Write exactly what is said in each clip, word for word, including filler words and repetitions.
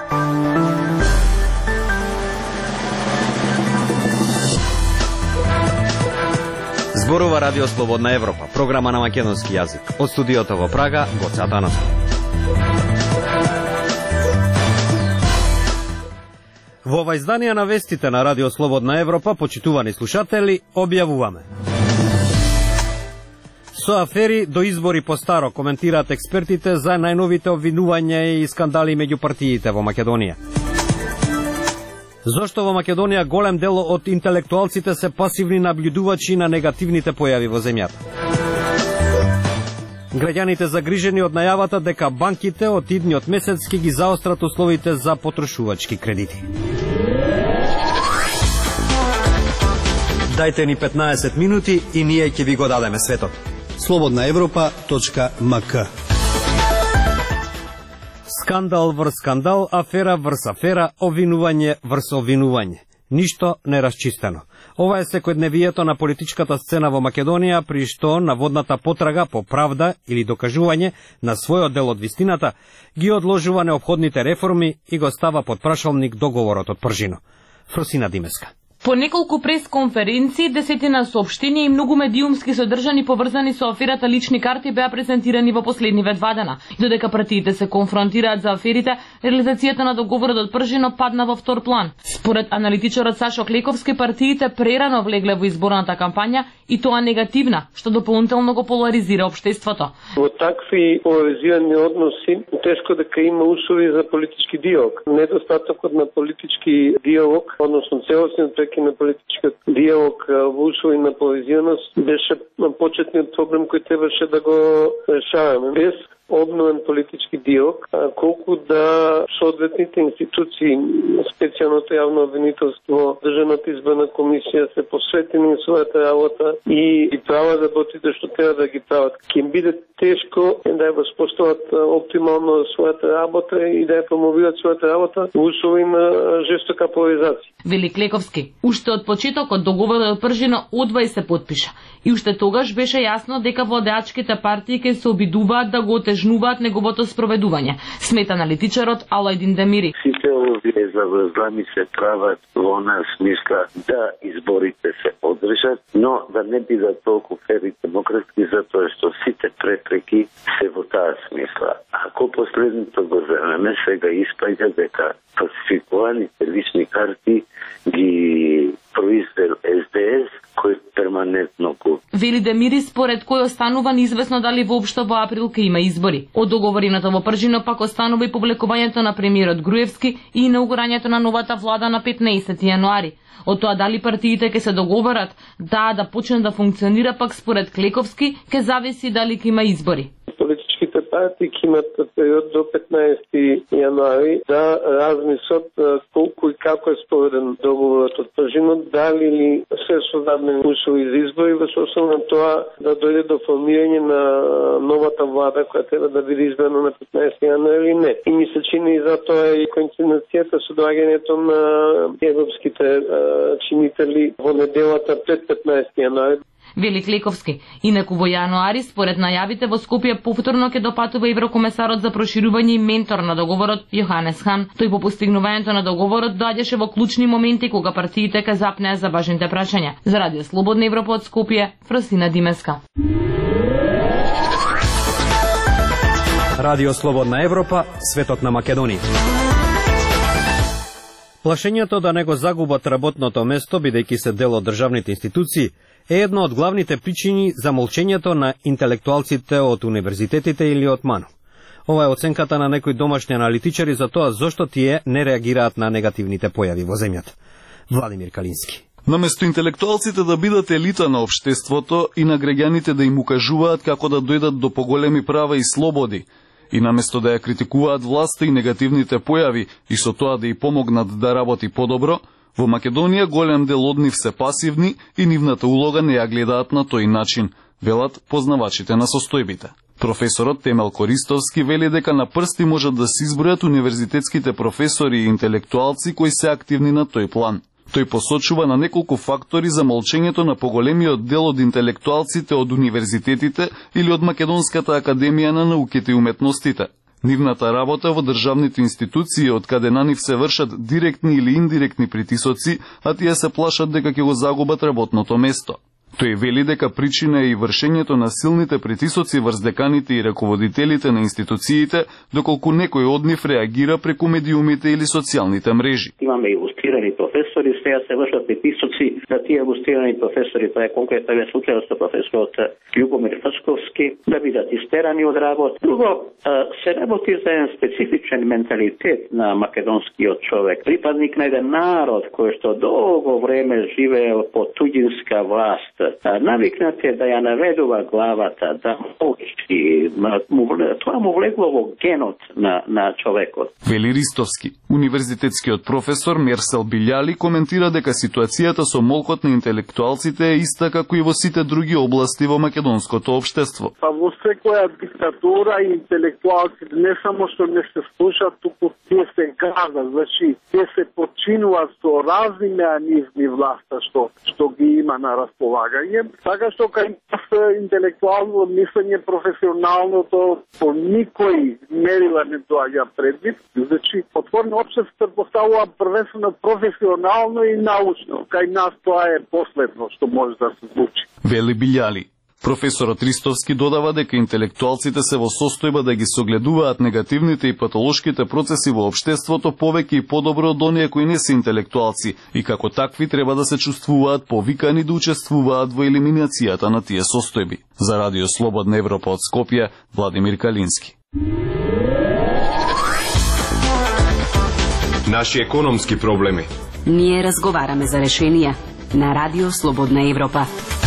Зборува Радио Слободна Европа, програма на македонски јазик. Од студиото во Прага, Гоце Атанасов. Во ова издание на вестите на Радио Слободна Европа, почитувани слушатели, објавуваме. Со афери до избори по старо, коментираат експертите за најновите обвинувања и скандали меѓу партиите во Македонија. Зошто во Македонија голем дел од интелектуалците се пасивни наблюдувачи на негативните појави во земјата? Граѓаните загрижени од најавата дека банките од идниот месец ќе ги заострат условите за потрошувачки кредити. Дајте ни петнаесет минути и ние ќе ви го дадеме светот. слободна европа точка ем ка. Скандал врз скандал, афера врз афера, обвинување врз обвинување. Ништо не расчистено. Ова е секојдневието на политичката сцена во Македонија, при што наводната потрага по правда или докажување на својот дел од вистината ги одложува неопходните реформи и го става под прашалник договорот од Пржино. Фросина Димеска. По неколку пресконференции, десетина соопштенија и многу медиумски содржани поврзани со аферата лични карти беа презентирани во последниве два дена. И додека партиите се конфронтираат за аферите, реализацијата на договорот од Пржино падна во втор план. Според аналитичарот Сашо Клековски, партиите прерано влегле во изборната кампања и тоа негативна, што дополнително го поларизира општеството. Во такви поларизирани односи тешко дека има услови за политички диалог. Недостатокот на политички диалог, односно целосен на политичкиот диалог во услови на поларизираност беше почетниот проблем кој требаше да го решаваме. Без обновен политички диалог, колку да соодветните институции, специјалното јавно обвинителство, Државната изборна комисија се посветени на својата работа и ги прават работите што треба да ги прават. Ќе им биде тешко да ја воспостават оптимално својата работа и да ја промовираат својата работа во услови на жестока поларизација. Вели Клековски, уште од почетокот договорот од Пржино одвај се потпиша. И уште тогаш беше јасно дека владеачките партии ќе се обидуваат да го отежнуваат неговото спроведување, смета аналитичарот Алајдин Демири. Сите овие заврзлами се прават во онаа смисла да изборите се одржат, но да не бидат толку фери демократски, затоа што сите препреки се во таа смисла. Ако последното го земеме, сега испаѓа дека фалсификуваните лични карти ги произвел Ес Де Ес, кој перманентно го. Вели Демири, според кој останува неизвестно дали воопшто во април ќе има избори. Од договореното во Пржино пак останува и публикувањето на премиерот Груевски и инаугурањето на новата влада на петнаесети јануари. Од тоа дали партиите ќе се договорат да да почне да функционира, пак според Клековски ќе зависи дали ќе има избори. Политичките партии ќе имат период до петнаесети јануари да размислат колку и како е спроведен договорот од Пржино, дали ли се создадени услови за избори, во соодветно на тоа да дојде до формирање на новата влада која треба да биде избрана на петнаесети јануари или не. И ми се чини и затоа и коинциденцијата со доаѓањето на европските чинители во неделата пред петнаесети јануари. Вели Клековски. Инаку во јануари, според најавите, во Скопје повторно ќе допатува еврокомесарот за проширување и ментор на договорот Јоханес Хан. Тој по постигнувањето на договорот доаѓаше во клучни моменти кога партиите ка запнеа за важните прашања. За Радио Слободна Европа од Скопје, Фросина Димеска. Радио Слободна Европа, светот на Македонија. Плашењето да не го загубат работното место, бидејќи се дел од државните институции, е едно од главните причини за молчењето на интелектуалците од универзитетите или од МАНУ. Ова е оценката на некои домашни аналитичари за тоа зошто тие не реагираат на негативните појави во земјата. Владимир Калински. Наместо интелектуалците да бидат елита на општеството и на граѓаните да им укажуваат како да дојдат до поголеми права и слободи, и наместо да ја критикуваат власта и негативните појави и со тоа да ја помогнат да работи подобро, во Македонија голем дел од нив се пасивни и нивната улога не ја гледаат на тој начин, велат познавачите на состојбите. Професорот Темел Користовски вели дека на прсти можат да се избројат универзитетските професори и интелектуалци кои се активни на тој план. Тој посочува на неколку фактори за молчењето на поголемиот дел од интелектуалците од универзитетите или од Македонската академија на науките и уметностите. Нивната работа во државните институции, од каде на нив се вршат директни или индиректни притисоци, а тие се плашат дека ќе го загубат работното место. Тој вели дека причина е и вршењето на силните притисоци врз деканите и раководителите на институциите, доколку некој од нив реагира преку медиумите или социјалните мрежи. Имаме илустрирани професори, сега се вршат притисоци на тие илустрирани професори, тоа е конкретен случај со професорот Љубомир Фрчковски, да бидат истерани од работа. Друго, се работи за еден специфичен менталитет на македонскиот човек, припадник на еден народ кој што долго време живеел под туѓинска власт. Навикнат е да ја наведува главата, да молчи, тоа му влегло во генот на, на човекот. Вели Ристовски. Универзитетскиот професор Мерсел Билјали коментира дека ситуацијата со молкот на интелектуалците е иста како и во сите други области во македонското општество. Па во секоја диктатура интелектуалците не само што не се слушат, туку тие се газат, значи тие се подчинуваат со разни меанизми власта што што ги има на располагање, така што кај нас интелектуално мислење професионалното по никој мерила не доаѓа предвид, значи отворено општество поставува првенствено професионално и научно. Кај нас тоа е последно што може да се случи. Вели Билјали. Професорот Ристовски додава дека интелектуалците се во состојба да ги согледуваат негативните и патолошките процеси во општеството повеќе и подобро од оние кои не се интелектуалци и како такви треба да се чувствуваат повикани да учествуваат во елиминацијата на тие состојби. За Радио Слободна Европа од Скопје, Владимир Калински. Наши економски проблеми. Ние разговараме за решенија на Радио Слободна Европа.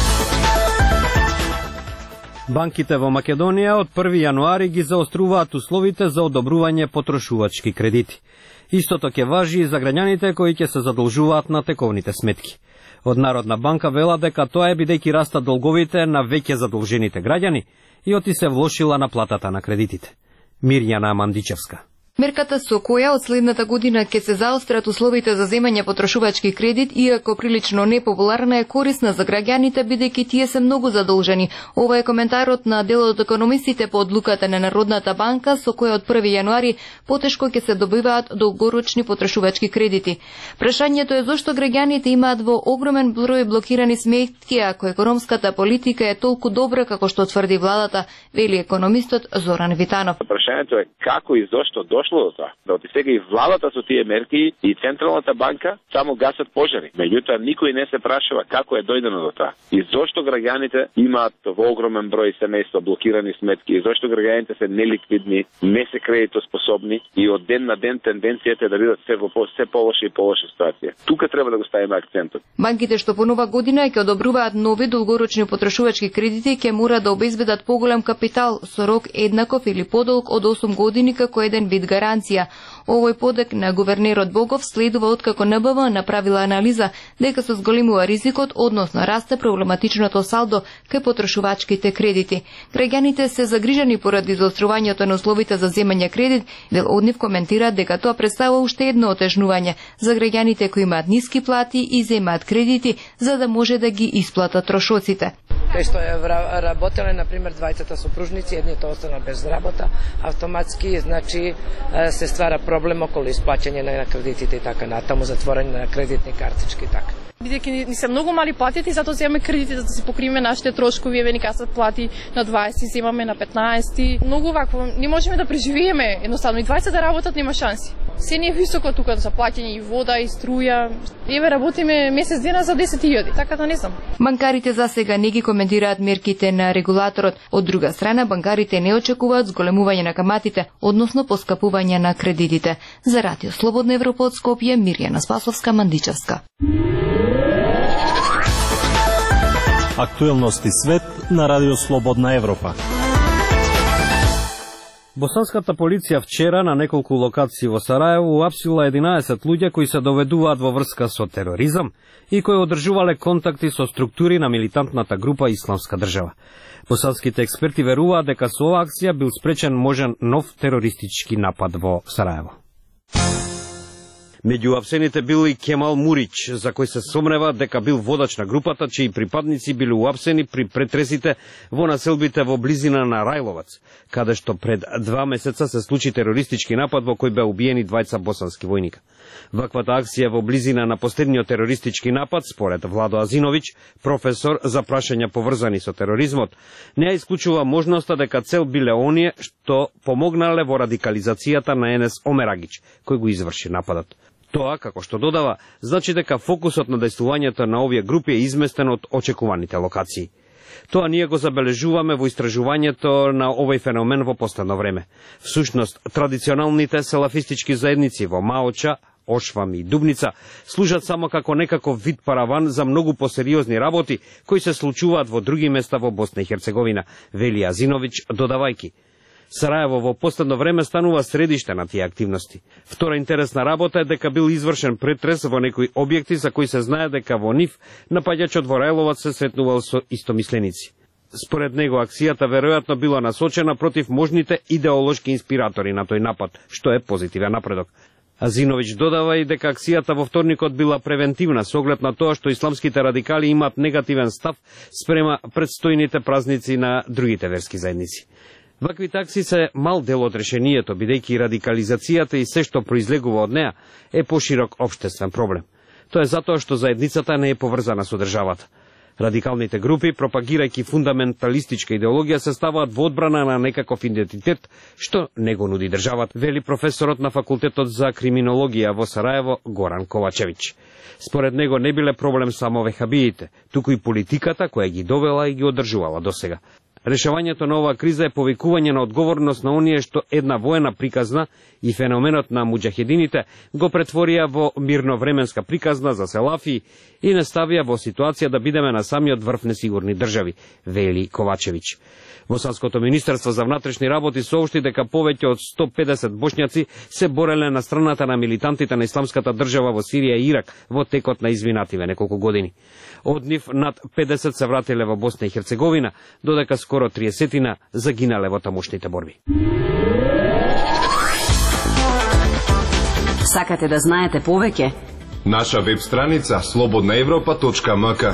Банките во Македонија од први јануари ги заоструваат условите за одобрување потрошувачки кредити. Истото ќе важи и за граѓаните кои ќе се задолжуваат на тековните сметки. Од Народна банка вела дека тоа е бидејќи растат долговите на веќе задолжените граѓани и оти се влошила наплатата на кредитите. Мирјана Мандичевска. Мерката со која од следната година ќе се заострат условите за земање потрошувачки кредит, иако прилично непопуларна, е корисна за граѓаните бидејќи тие се многу задолжени. Ова е коментарот на дел од економистите по одлуката на Народната банка со која од први јануари потешко ќе се добиваат долгорочни потрошувачки кредити. Прашањето е зошто граѓаните имаат во огромен број блокирани сметки ако економската политика е толку добра како што тврди владата, вели економистот Зоран Витанов. Прашањето е како и зошто дошло до тоа. Да оти сега и владата со тие мерки и Централната банка само гасат пожари. Меѓутоа никој не се прашува како е дојдено до тоа. И зошто граѓаните имаат во огромен број семејства блокирани сметки, и зошто граѓаните се неликвидни, не се кредитоспособни и од ден на ден тенденцијата е да бидат се во се полоша и полоша ситуација. Тука треба да го ставиме акцентот. Банките што по нова година ќе одобруваат нови долгорочни потрошувачки кредити ќе мора да обезбедат поголем капитал со рок еднаков или подолг од осум години како еден вид гаранција. Овој подек на гувернерот Богов следува откако Н Б В направила анализа дека се зголемува ризикот, односно расте проблематичното салдо кај потрошувачките кредити. Граѓаните се загрижени поради заострувањето на условите за земање кредит, дел од нив коментираат дека тоа представува уште едно отежнување за граѓаните кои имаат ниски плати и земаат кредити за да може да ги исплатат трошоците. Кај што е работеле, например, двајцата сопружници, едниот остана без работа, автоматски, значи, се ствара проблем околу исплаќање на кредитите и така натаму, затворање на кредитни картички и така. Бидејќи ни се многу мали платите, затоа земаме кредити за да си покриеме нашите трошкови, еве ни касат плати на дваесет, земаме на петнаесет. Многу вакво, не можеме да преживееме, едноставно и дваесет да работат нема шанси. Се не е високо тука за плаќање и вода и струја. Еве работиме месец дена за десет илјади, така да не знам. Банкарите за сега не ги коментираат мерките на регулаторот. Од друга страна, банкарите не очекуваат зголемување на каматите, односно поскапување на кредитите. За Радио Слободна Европа од Скопје, Мирјана Спасовска, Мандичевска. Актуелности свет на Радио Слободна Европа. Босанската полиција вчера на неколку локации во Сараево уапсила единаесет луѓе кои се доведуваат во врска со тероризам и кои одржувале контакти со структури на милитантната група Исламска држава. Босанските експерти веруваат дека со оваа акција бил спречен можен нов терористички напад во Сараево. Меѓу уапсените бил и Кемал Мурич, за кој се сомнева дека бил водач на групата, чии припадници били уапсени при претресите во населбите во близина на Рајловац, каде што пред два месеца се случи терористички напад во кој беа убиени двајца босански војника. Ваквата акција во близина на последниот терористички напад, според Владо Азиновиќ, професор за прашања поврзани со тероризмот, не ја исклучува можноста дека цел биле оние што помогнале во радикализацијата на Енес Омерагич, кој го изврши нападот. Тоа, како што додава, значи дека фокусот на дејствувањето на овие групи е изместен од очекуваните локации. Тоа ние го забележуваме во истражувањето на овој феномен во последно време. Всушност, традиционалните салафистички заедници во Маоча, Ошвам и Дубница служат само како некаков вид параван за многу посериозни работи кои се случуваат во други места во Босна и Херцеговина, вели Азиновиќ, додавајки. Сараево во последно време станува средиште на тие активности. Втора интересна работа е дека бил извршен претрес во некои објекти за кои се знае дека во нив напаѓачот во Рајловац се сретнувал со истомисленици. Според него акцијата веројатно била насочена против можните идеолошки инспиратори на тој напад, што е позитивен напредок. Азиновиќ додава и дека акцијата во вторникот била превентивна со оглед на тоа што исламските радикали имаат негативен став спрема предстојните празници на другите верски заедници. Вакви такси се мал дел од решението, бидејќи радикализацијата и се што произлегува од неа е поширок општествен проблем. Тоа е затоа што заедницата не е поврзана со државата. Радикалните групи, пропагирајќи фундаменталистичка идеологија, се ставаат во одбрана на некаков идентитет што не го нуди државата, вели професорот на факултетот за криминологија во Сараево Горан Ковачевиќ. Според него не биле проблем само вехабиите, туку и политиката која ги довела и ги одржувала досега. Решавањето на оваа криза е повикување на одговорност на оние што една воена приказна и феноменот на муџахедините го претворија во мирновременска приказна за селафи и не ставија во ситуација да бидеме на самиот врв несигурни држави, вели Ковачевиќ. Босанското министерство за внатрешни работи соопшти дека повеќе од сто педесет бошњаци се бореле на страната на милитантите на исламската држава во Сирија и Ирак во текот на извинативе неколку години. Од нив над педесет се вратиле во Босна и Херцеговина, додека скоро триесет загинале во тамошните борби. Сакате да знаете повеќе? Наша веб страница слободна европа точка ем ка.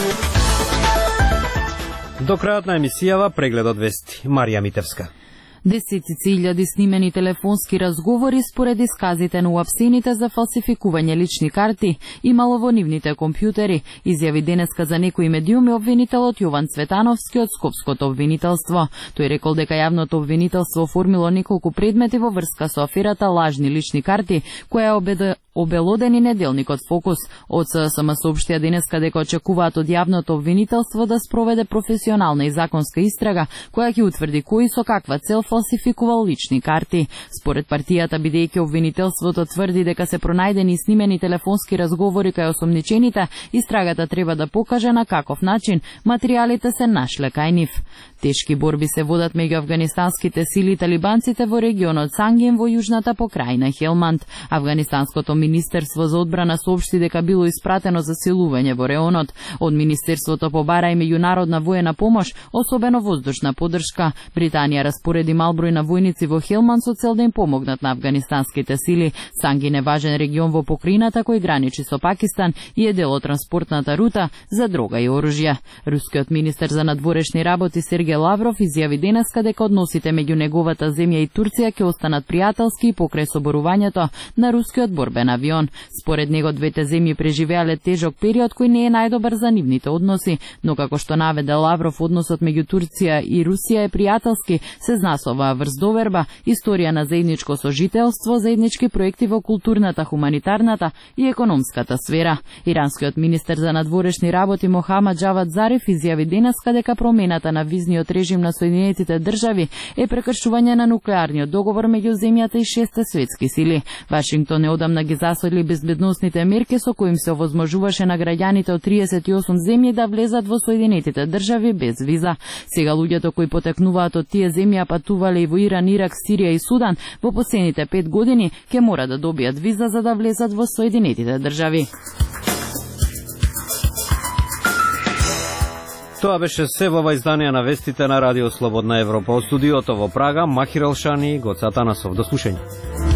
До крајот на емисијава прегледот вести. Марија Митевска. Десетици илјади снимени телефонски разговори според исказите на уапсените за фалсификување лични карти имало во нивните компјутери, изјави денеска за некои медиуми обвинителот Јован Цветановски од Скопското обвинителство. Тој рекол дека јавното обвинителство оформило неколку предмети во врска со аферата лажни лични карти, која обеде обелодени неделникот Фокус. Од ССМ соопштија денеска дека очекуваат од јавното обвинителство да спроведе професионална и законска истрага која ќе утврди кои со каква цел фалсификувал лични карти. Според партијата, бидејќи обвинителството тврди дека се пронајдени и снимени телефонски разговори кај осомничените, истрагата треба да покаже на каков начин материјалите се нашле кај нив. Тешки борби се водат меѓу афганистанските сили и талибанците во регионот Сангин во јужната покрајна Хелманд. Афганистанското Министерство за одбрана соопшти дека било испратено за силување во реонот. Од Министерството побара и меѓународна воена помош, особено воздушна поддршка. Британија распореди мал број на војници во Хелманд со цел да им помогнат на афганистанските сили. Сангин е важен регион во покрината кој граничи со Пакистан и е дел од транспортната рута за дрога и оружје. Рускиот министер за надворешни работи Сергеј Лавров изјави денеска дека односите меѓу неговата земја и Турција ќе останат пријателски и покрај соборувањето на рускиот борбен авион. Според него двете земји преживеале тежок период кој не е најдобар за нивните односи, но како што наведе Лавров, односот меѓу Турција и Русија е пријателски, се знасова врз доверба, историја на заедничко сожителство, заеднички проекти во културната, хуманитарната и економската сфера. Иранскиот министер за надворешни работи Мохамад Џавад Зариф изјави денеска дека промената на визниот режим на Соединетите држави е прекршување на нуклеарниот договор меѓу земјата и шесте светски сили. Вашингтон неодамна ги засоли безбедносните мерки со коим се овозможуваше на граѓаните од триесет и осум земји да влезат во Соединетите држави без виза. Сега луѓето кои потекнуваат од тие земји патувале и во Иран, Ирак, Сирија и Судан во последните пет години ќе мора да добијат виза за да влезат во Соединетите држави. Тоа беше се во ова издание на вестите на Радио Слободна Европа. Од студиото во Прага, Махир Елшани и Гоца Атанасов. До слушање.